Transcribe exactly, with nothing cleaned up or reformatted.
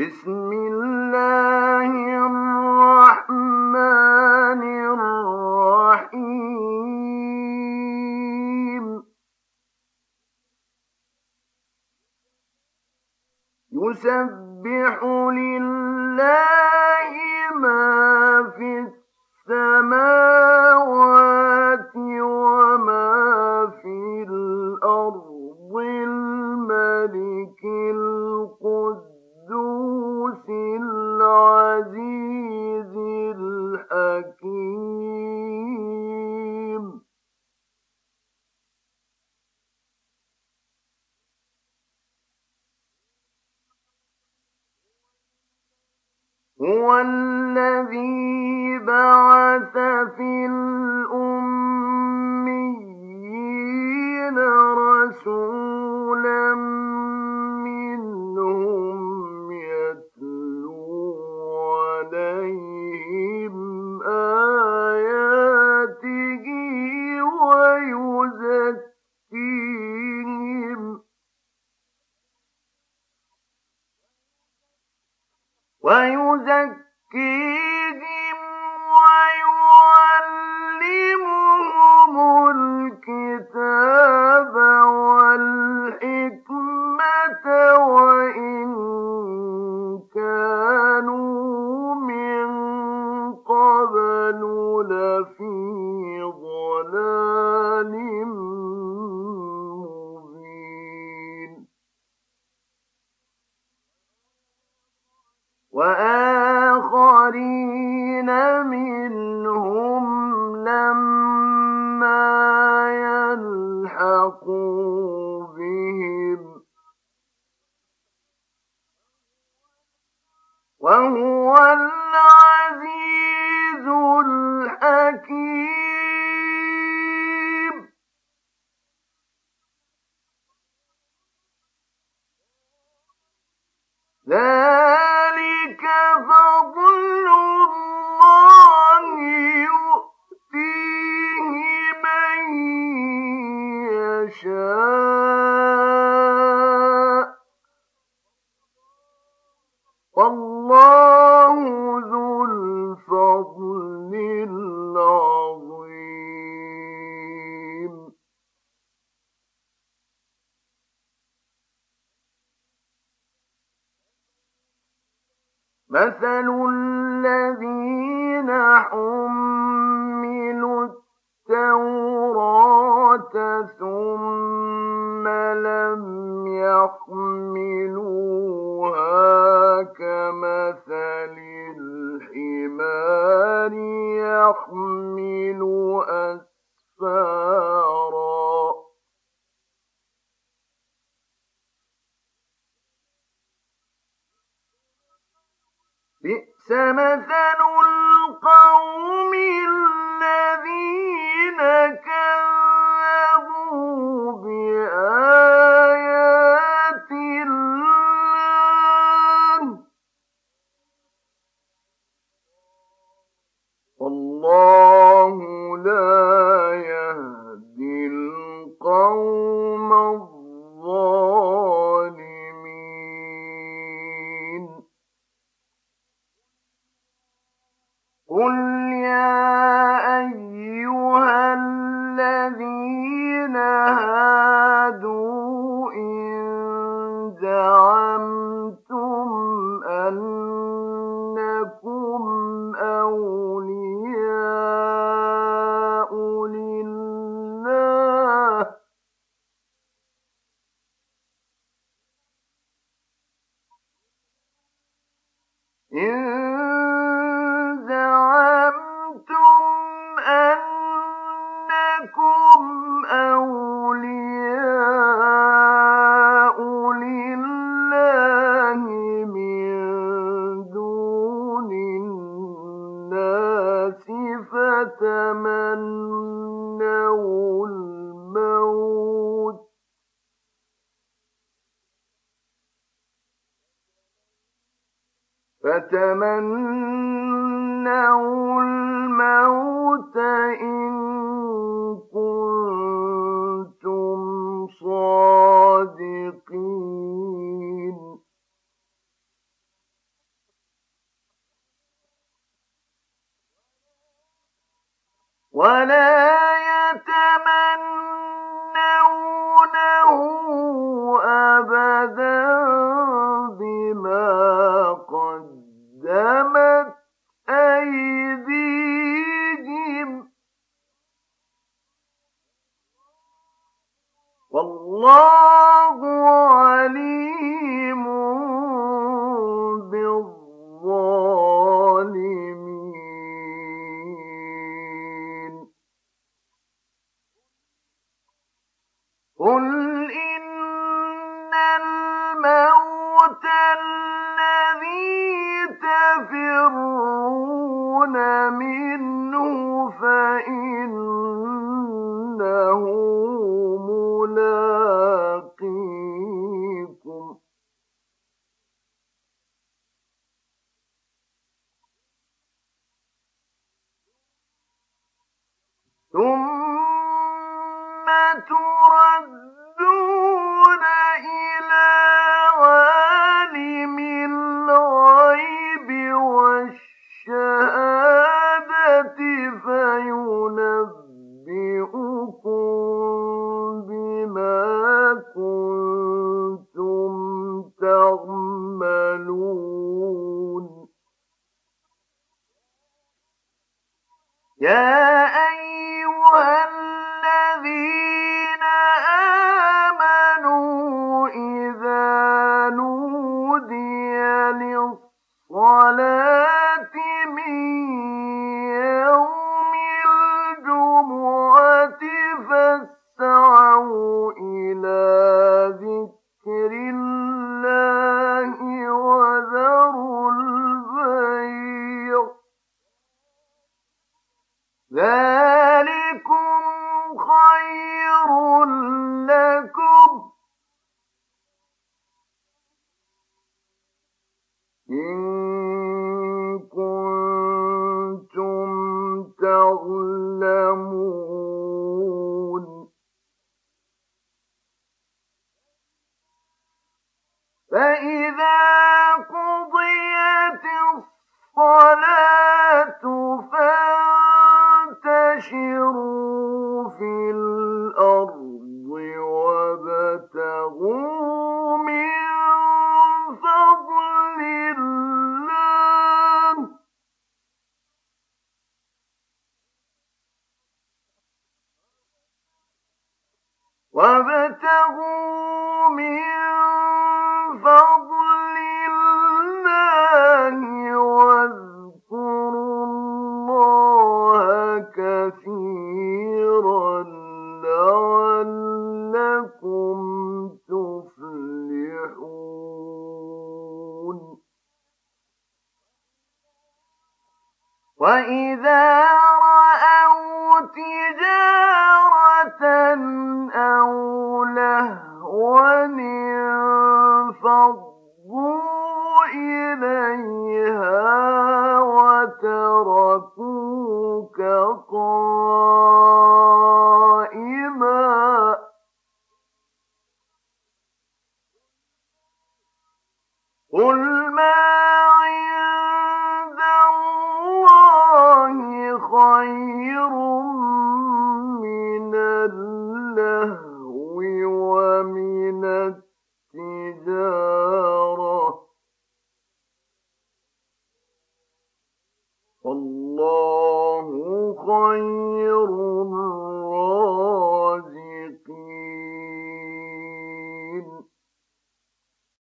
بسم الله الرحمن الرحيم يسبح لله ما في السماوات وما في الأرض الملك القدوس العزيز الحكيم هو الذي بعث في الأميين رسولا منهم يتلو عليهم آياته ويزكيهم ويزكيهم ويعلمهم الكتاب والحكمة وإن كانوا من قبل لفي ضلال مبين وآخرين منهم لما يلحقوا بهم وهو العزيز الحكيم ذلك فضل الله يؤتيه من يشاء والله ذو الفضل العظيم مثل الذين حملوا التوراة ثم لم يحملوها كمثل الحمار يحمل أسفارا بئس مثل القوم الذين كذبوا بآيات الله والله لا يهدي القوم الظالمين قل يا أيها الذين هادوا إن زعمتم أنكم أولياء لله إن زعمتم أنكم أولياء لله من دون الناس فتمنوا الموت فتمنوا الموت إن كنتم صادقين ولا يتمنونه أبدا بما قدمت أيديهم والله عليم بالظالمين. قل إن الموت الذي تفرون منه فإنه ملاقيكم ثم تردون إلى عالم الغيب والشهادة فينبئكم بما كنتم تعملون. يا أيها الذين آمنوا إذا نودي للصلاة من يوم الجمعة فاسعوا إلى ذكر الله وذروا البيع ذلكم خير لكم إن كنتم تعلمون. فإذا قضيت الصلاة فانتشروا في الأرض وابتغوا من فضل الله وابتغوا من فضل الله واذكروا الله كثيرا لعلكم تفلحون. وإذا رأوا تجارة أو لهوا انفضوا إليها وتركوك قائما قل ما عند الله خير من اللهو ومن التجارة والله خير الرازقين.